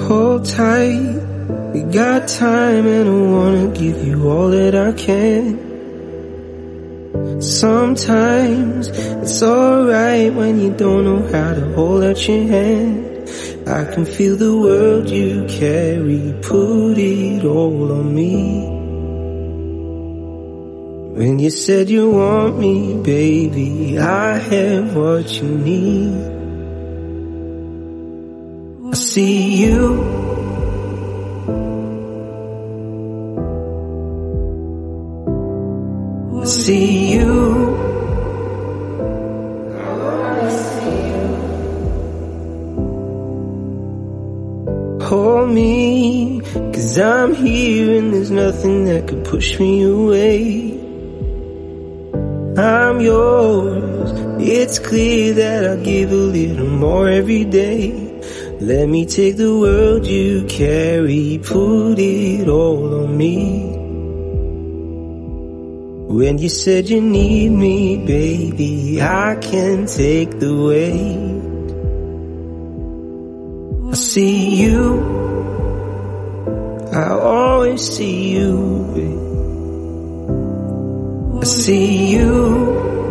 Hold tight, we got time and I wanna give you all that I can. Sometimes it's alright when you don't know how to hold out your hand. I can feel the world you carry, put it all on me. When you said you want me, baby, I have what you need. I see you. I see you. Hold me, 'cause I'm here and there's nothing that could push me away. I'm yours, it's clear that I give a little more every day. Let me take the world you carry, put it all on me. When you said you need me, baby, I can take the weight. I see you, I always see you, babe. I see you.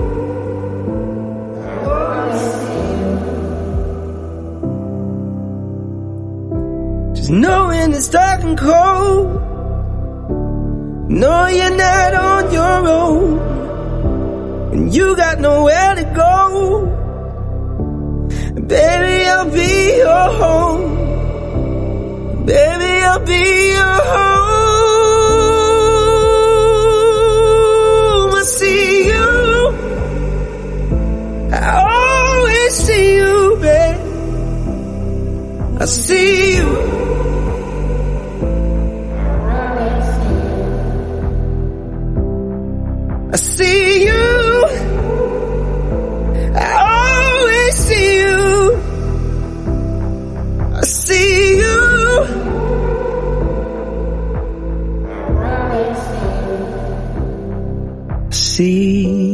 Just knowing it's dark and cold, know you're not on your own, and you got nowhere to go. Baby, I'll be your home. Baby, I'll be your home. I see you, I always see you, babe. I see you. I see you, I always see you. I see you. I see